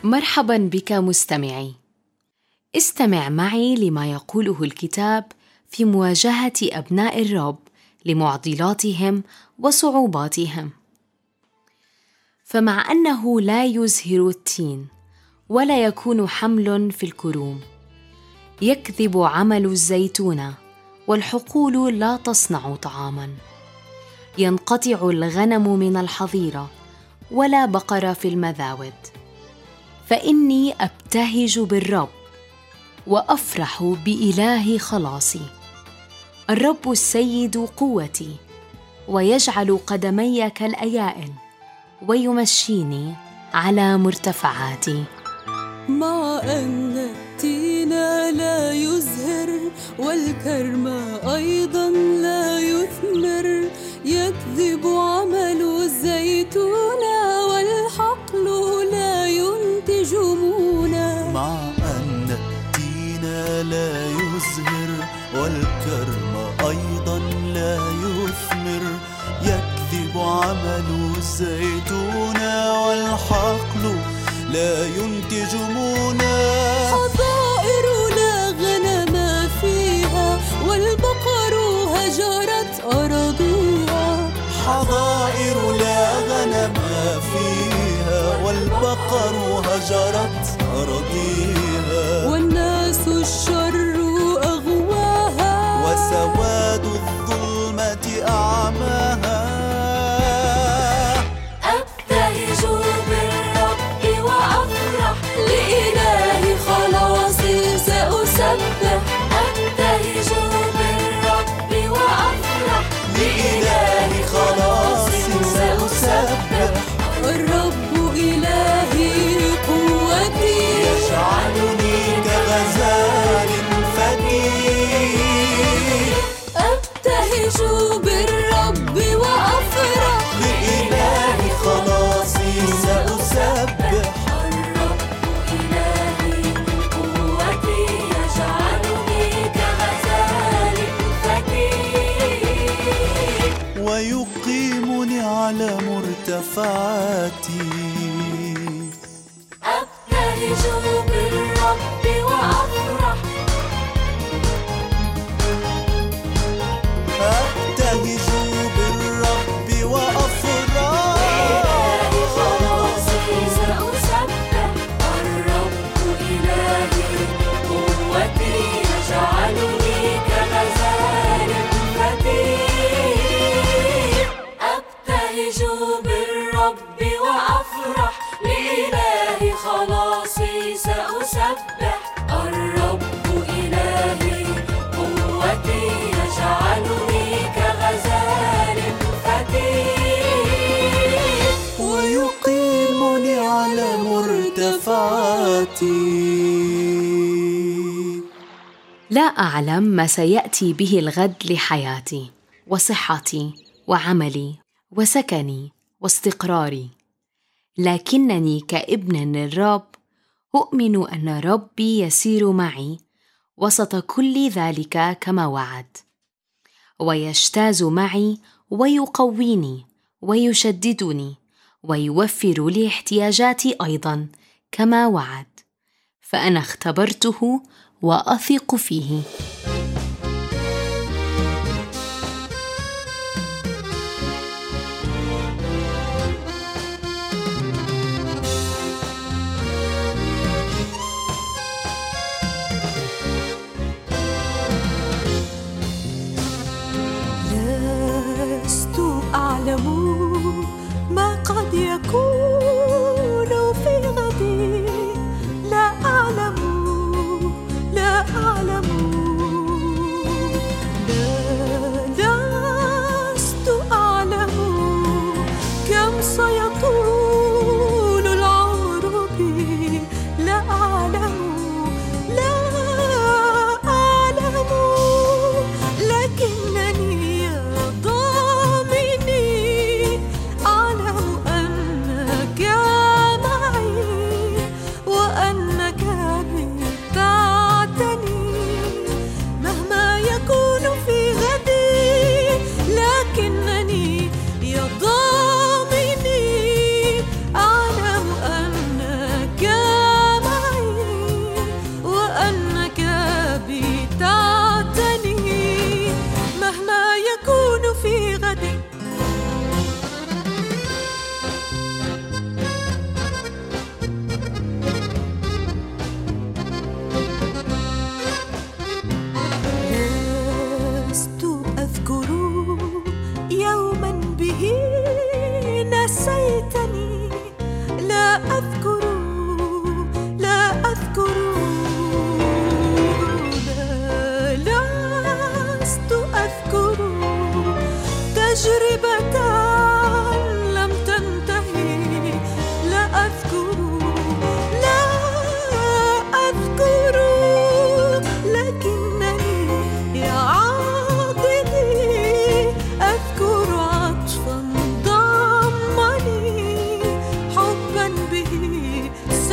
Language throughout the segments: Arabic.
مرحباً بك مستمعي. استمع معي لما يقوله الكتاب في مواجهة أبناء الرب لمعضلاتهم وصعوباتهم. فمع أنه لا يزهر التين ولا يكون حمل في الكروم، يكذب عمل الزيتون والحقول لا تصنع طعاماً، ينقطع الغنم من الحظيرة ولا بقر في المذاود، فإني أبتهج بالرب وأفرح بإله خلاصي. الرب السيد قوتي، ويجعل قدمي كالأيائل، ويمشيني على مرتفعاتي. مع أن التين لا يزهر والكرم أيضا لا يثمر، يكذب عمل الزيتون والحقل لا ينتج مونا. مع أن التين لا يزهر والكرم أيضا لا يثمر، يكذب عمل الزيتون والحقل لا ينتج مونا. حظائر لا غنم فيها والبقر هجرت أراضيها. حظائر لا غنم فيها والبقر هجرت أراضيها. والناس الشر أغواها وسواد الظلمة أعماها. أبتهج بالرب وأفرح، لإله خلاصي سأسبح. أبتهج بالرب وأفرح، لإله خلاصي سأسبح. الرب إلهي قوتي، يجعلني كغزال فتيل. أبتهج بالرب وأفرح، لإله خلاصي سأسبح. الرب إلهي قوتي، يجعلني كغزال فتيل. ويقيمني على مرتفعاتي. أبتهج بالرب وأفرح، أبتهج بالرب وأفرح. لإله خلاصي سأسبح. الرب إلهي قوتي، يجعلني كغزال فتيل. أبتهج بالرب وأفرح، لإله خلاصي سأسبح. الرب إلهي قوتي، يجعلني كغزال فتيل. ويقيمني على مرتفعاتي. لا أعلم ما سيأتي به الغد لحياتي وصحتي وعملي وسكني واستقراري، لكنني كابن للرب أؤمن أن ربي يسير معي وسط كل ذلك كما وعد، ويجتاز معي ويقويني ويشددني ويوفر لي احتياجاتي أيضا كما وعد، فأنا اختبرته وأثق فيه. لست أعلم ما قد يكون في غدي. لا أعلم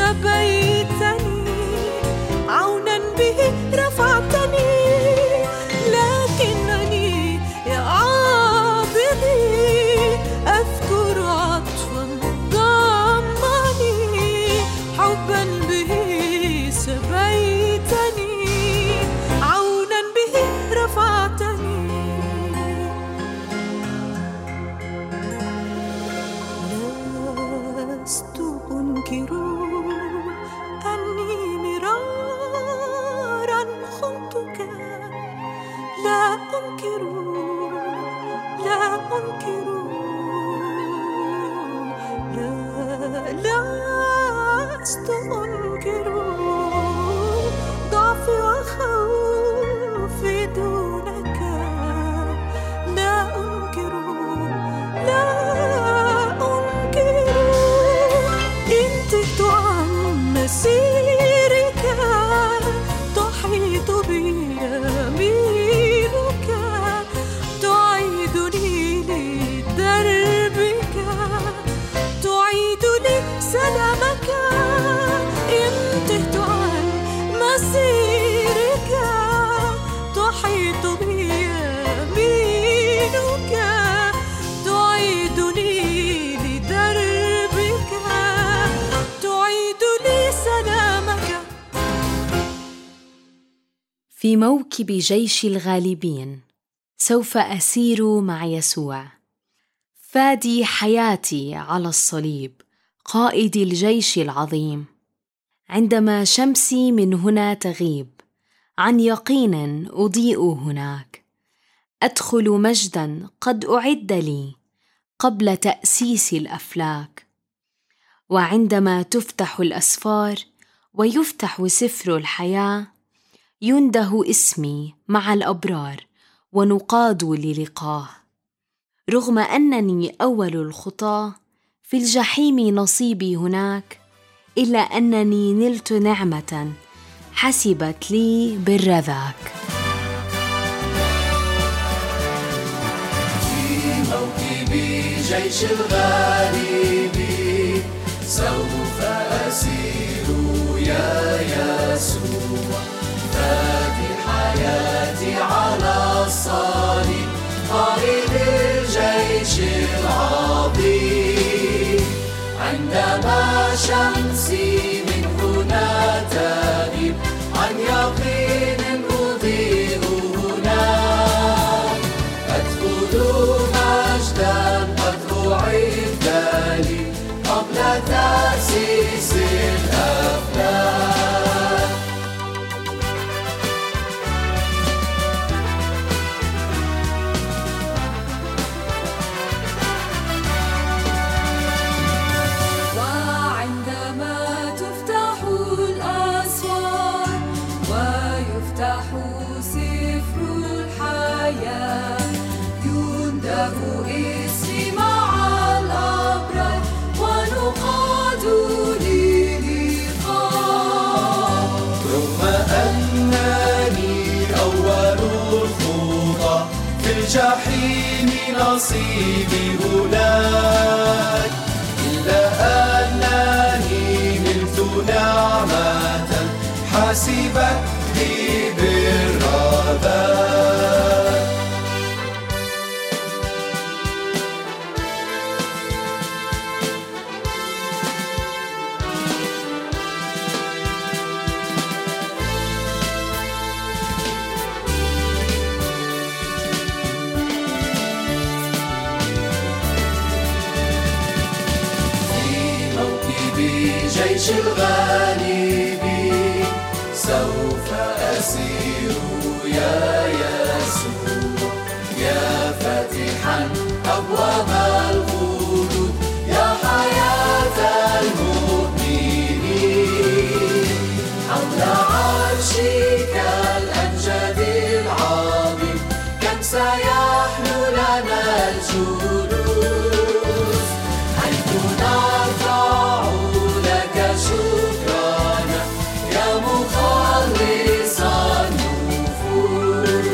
سبيتني، عونا به رفعتني، لكنني يا عاضدي أذكر عطفا ضمني، حبا به سبيتني، عونا به رفعتني. لست أنكر أني مرارا خنتك، لا أنكر، لا أنكر، لا لست أنكر ضعفي وخوفي دونك، لا أنكر، لا أنكر. إن تهت عن مسيرك تحيط بي يمينك، تعيدني لدربك، تعيد لي سلامك. إن تهت عن مسيرك تحيط بي يمينك، تعيدني لدربك، تعيد لي سلامك. في موكب جيش الغالبين سوف أسير مع يسوع، فادي حياتي على الصليب، قائد الجيش العظيم. عندما شمسي من هنا تغيب، عن يقين أضيء هناك، أدخل مجدا قد أعد لي قبل تأسيس الأفلاك. وعندما تفتح الأسفار ويفتح سفر الحياة، ينده اسمي مع الأبرار ونقاد للقاه. رغم أنني أول الخطاة، في الجحيم نصيبي هناك، إلا أنني نلت نعمة حسبت لي بر ذاك. في موكب جيش الغالب سوف أسير يا يسوع، فادي حياتي على الصليب، قائد الجيش العظيم. عندما شمسي من هنا تغيب، عن يقين أضيء هناك، أدخل مجدا قد أعد لي قبل تأسيس الأفلاك. وعندما تفتح الأسوار ويفتح سفر الحياة، ينده اسمي مع الأبرار ونقاد للقاه. رغم أنني أول الخطى، في الجحيم نصيبي هناك، إلا أنني نلت نعمة حسبت لي بر ذاك. جيش الغالب سوف أسير يا يسوع، يا فاتحا أبواب الخلود، يا حياة المؤمنين. حول عرشك الأمجد العظيم، كم سيحلو لنا الجلوس، حيث نرفع لك شكرانا يا مخلص النفوس.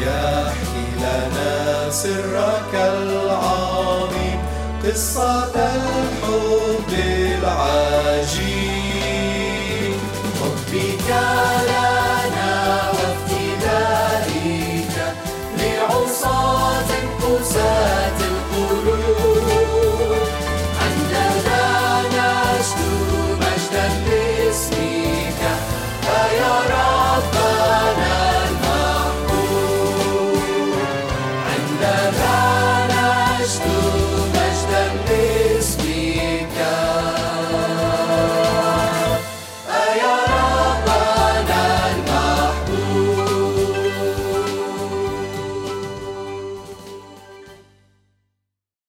يحكي لنا سرك العظيم، قصة الحب العجيب، حبك